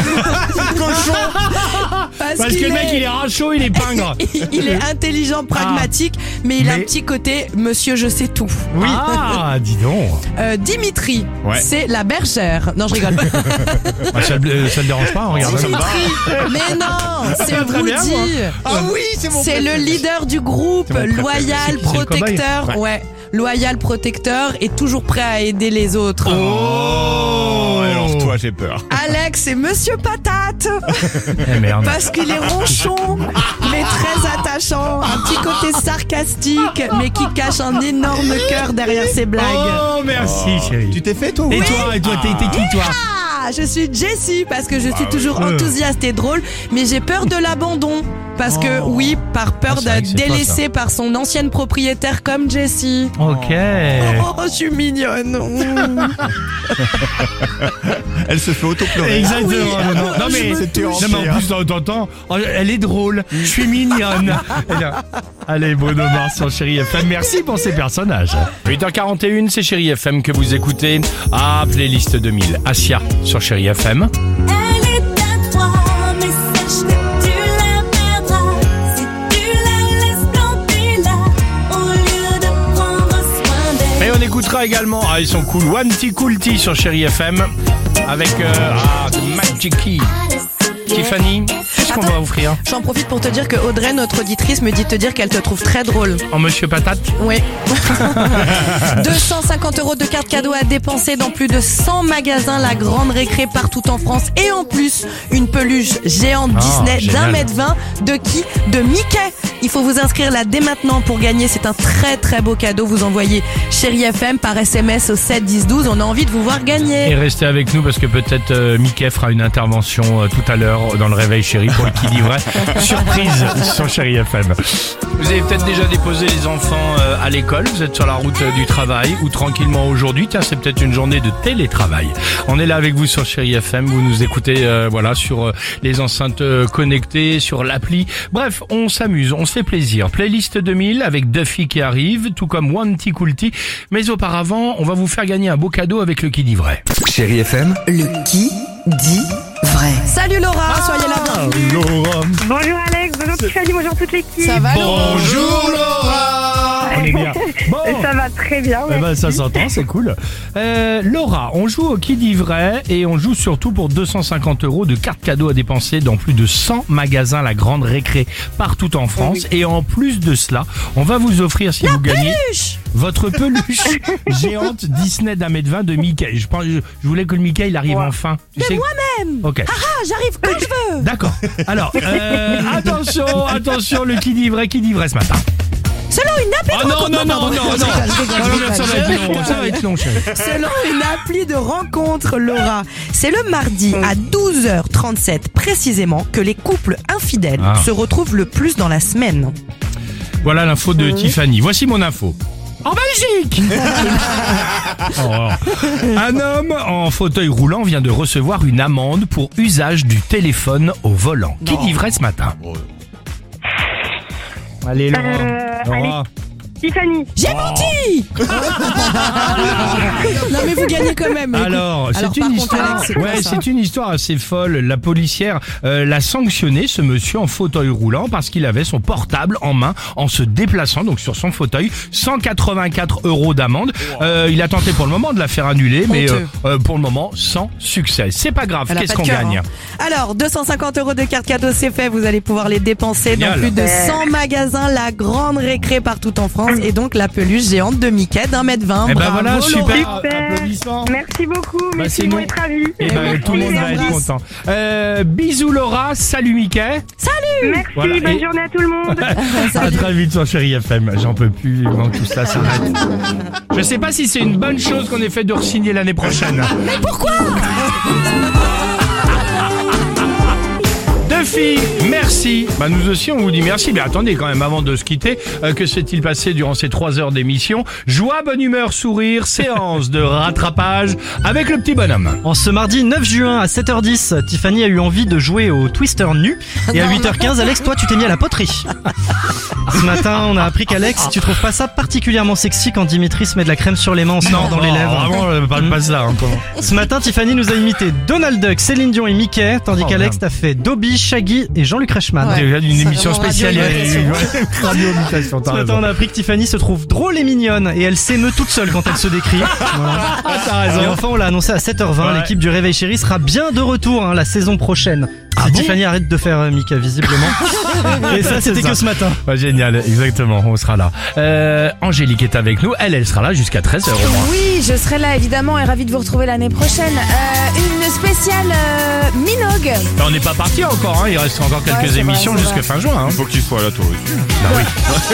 Parce que le mec, il est rachot, il est pingre.
Il est intelligent, pragmatique, mais il a un
Mais-
petit côté monsieur je sais tout.
Oui. Ah, dis donc.
Dimitri,
Ouais.
c'est la bergère. Non, je rigole.
Ah, ça le dérange pas, regarde.
Dimitri, mais non, c'est
va très bien,
Woody.
Ah oui, c'est mon
C'est le
préféré.
leader du groupe,
C'est mon préféré.
loyal,
C'est qui, c'est le cobaye?
protecteur. Ouais, loyal, protecteur et toujours prêt à aider les autres.
Oh, alors toi, j'ai peur.
Alex, c'est Monsieur Patate.
Eh merde.
Parce qu'il est ronchon, mais très attachant. Un petit côté sarcastique, mais qui cache un énorme cœur derrière ses blagues.
Oh, merci, chérie.
Tu t'es fait, toi?
Et toi, t'es qui, toi?
Ah, je suis Jessie parce que je suis toujours enthousiaste et drôle, mais j'ai peur de l'abandon. Parce que, oui, par peur
Ah, c'est vrai que
d'être
c'est toi,
délaissée par son ancienne propriétaire comme Jessie.
Ok.
Oh, je suis mignonne.
Elle se fait auto-pleurer.
Exactement. Non, mais,
C'était
non, mais en plus, t'entends, elle est drôle. Je suis mignonne. Allez, Bruno Mars sur Chéri FM. Merci pour ces personnages. 8h41, c'est Chéri FM que vous écoutez. Ah, playlist 2000. Asia sur Chéri FM.
Elle est à toi, mais sache que tu la perdras si tu la laisses planter là, au lieu de prendre soin d'elle.
Et on écoutera également, ah ils sont cool, Wanty Coolty sur Chéri FM avec The Magic Key. Tiffany, qu'est-ce qu'on va offrir?
J'en profite pour te dire que Audrey, notre auditrice, me dit de te dire qu'elle te trouve très drôle.
En Monsieur Patate?
Oui. 250 € de cartes cadeaux à dépenser dans plus de 100 magasins, la grande récré partout en France. Et en plus, une peluche géante Disney
génial.
d'1,20 m. De qui? De Mickey. Il faut vous inscrire là dès maintenant pour gagner. C'est un très très beau cadeau. Vous envoyez Chéri FM par SMS au 7 10 12. On a envie de vous voir gagner.
Et restez avec nous parce que peut-être Mickey fera une intervention tout à l'heure dans le Réveil Chéri pour le qui dit vrai. Surprise sur Chéri FM. Vous avez peut-être déjà déposé les enfants à l'école, vous êtes sur la route du travail ou tranquillement aujourd'hui. Tiens, c'est peut-être une journée de télétravail. On est là avec vous sur Chéri FM, vous nous écoutez voilà sur les enceintes connectées, sur l'appli. Bref, on s'amuse, on se fait plaisir. Playlist 2000 avec Duffy qui arrive, tout comme Wanty Coolty. Mais auparavant, on va vous faire gagner un beau cadeau avec le qui dit vrai.
Chéri FM,
Le qui dit vrai.
Salut Laura, soyez la bienvenue.
Laura.
Bonjour Alex, bonjour Tiffany, bonjour toute l'équipe.
Ça va Laura?
Bonjour Laura. On est bien. Bon.
Ça va très bien.
Eh ben,
merci.
ça s'entend, c'est cool. Laura, on joue au qui dit vrai et on joue surtout pour 250 € de cartes cadeaux à dépenser dans plus de 100 magasins La Grande Récré partout en France. Et en plus de cela, on va vous offrir si vous gagnez votre peluche géante Disney d'1,20 m de Mickey. Je voulais que le Mickey il arrive enfin. Tu sais.
Moi-même.
Ok.
Ah, j'arrive quand je veux.
D'accord. Alors, attention, le qui dit vrai ce matin.
Selon une appli
Oh
de
non,
rencontre.
non, ça va être long, ça va être long, chérie.
Selon une appli de rencontre, Laura, c'est le mardi à 12h37 précisément que les couples infidèles se retrouvent le plus dans la semaine.
Voilà l'info de Tiffany. Voici mon info. En Belgique. Un homme en fauteuil roulant vient de recevoir une amende pour usage du téléphone au volant. Qui dit vrai ce matin? Allez Laura.
Tiffany.
J'ai menti. Non mais vous gagnez quand même.
Alors, c'est
par
une
contre,
histoire.
Alex, c'est quoi ça
C'est une histoire assez folle. La policière l'a sanctionné, ce monsieur en fauteuil roulant, parce qu'il avait son portable en main en se déplaçant, donc sur son fauteuil. 184 € d'amende. Il a tenté pour le moment de la faire annuler, mais pour le moment sans succès. C'est pas grave.
Elle a
Qu'est-ce
pas
qu'on
de cœur,
gagne?
hein. Alors, 250 € de cartes cadeaux, c'est fait. Vous allez pouvoir les dépenser
Génial.
dans plus de 100 magasins, La Grande Récré partout en France. et donc la peluche géante de Mickey d'1m20.
Eh ben
Bravo,
voilà,
Laura.
super. Applaudissements.
Merci beaucoup,
Bah,
mes
c'est
filles vont
nous.
être ravis.
Eh ben, tout le monde va être content. Bisous Laura, salut Mickey.
Merci,
Voilà,
bonne
et-
journée à tout le monde.
À très vite sur Chérie FM. J'en peux plus, il manque tout ça s'arrête. Je sais pas si c'est une bonne chose qu'on ait fait de re-signer l'année prochaine.
Mais pourquoi?
Deux filles, merci. Bah nous aussi on vous dit merci. Mais attendez quand même avant de se quitter, que s'est-il passé durant ces 3 heures d'émission? Joie, bonne humeur, sourire, séance de rattrapage avec le petit bonhomme.
En ce mardi 9 juin à 7h10, Tiffany a eu envie de jouer au Twister nu. Et à 8h15, Alex, toi tu t'es mis à la poterie. Ce matin, on a appris qu'Alex, tu trouves pas ça particulièrement sexy quand Dimitri se met de la crème sur les mains en se mordant dans les lèvres.
Vraiment, parle pas de ça.
Ce matin, Tiffany nous a imité Donald Duck, Céline Dion et Mickey, tandis qu'Alex t'a fait Dobby, Shaggy et Jean-Luc Reichmann.
Ouais. Déjà d'une
Ça,
émission
vraiment
spéciale.
radio-imitation.
Radio-imitation, t'as
Ce matin,
raison.
on a appris que Tiffany se trouve drôle et mignonne et elle s'émeut toute seule quand elle se décrit. Voilà.
T'as raison.
Et enfin, on l'a annoncé à 7h20,
Ouais.
l'équipe du Réveil Chéri sera bien de retour la saison prochaine. Si Tiffany arrête de faire Mika, visiblement. Et ça, c'était
C'est
que
ça.
ce matin.
Ouais, génial, exactement, on sera là. Angélique est avec nous, elle sera là jusqu'à 13h au moins.
Oui, je serai là évidemment et ravie de vous retrouver l'année prochaine. Une spéciale Minogue.
Bah, on n'est pas parti encore, hein. Il reste encore quelques
Ouais, c'est vrai,
émissions
c'est
jusqu'à
vrai.
fin juin. Hein.
Faut que tu sois là, toi aussi.
Bah oui.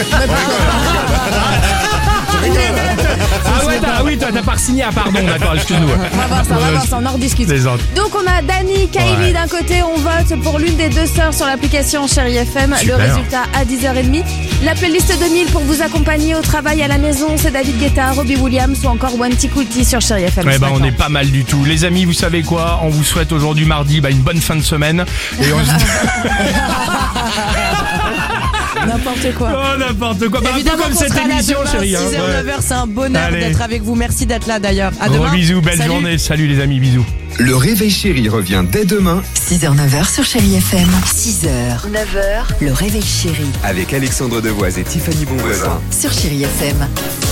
Ah oui, toi t'as pas signé, pardon, d'accord, excuse-nous.
On va voir ça, on en rediscute.
Les autres.
Donc on a Dani, Kylie
Ouais.
d'un côté, on vote pour l'une des deux sœurs sur l'application Chérie FM.
Super.
Le résultat à 10h30. La playlist 2000 pour vous accompagner au travail, à la maison, c'est David Guetta, Robbie Williams ou encore Wanty Coulty sur Chérie FM.
Eh
ce
ben on
matin.
est pas mal du tout. Les amis, vous savez quoi? On vous souhaite aujourd'hui mardi une bonne fin de semaine. Et on se dit...
N'importe quoi.
Oh n'importe quoi. Bah, un peu
Évidemment
comme
qu'on
cette
sera là
émission,
demain,
chérie.
6h, 9h, c'est un bonheur
Allez.
d'être avec vous. Merci d'être là d'ailleurs. À
Gros
demain.
bisous, belle
Salut.
journée. Salut les amis, bisous.
Le Réveil Chéri revient dès demain
6h, 9h sur Chérie FM. 6h, 9h, le réveil chéri
avec Alexandre Devoise et Tiffany Bonvoisin.
sur Chérie FM.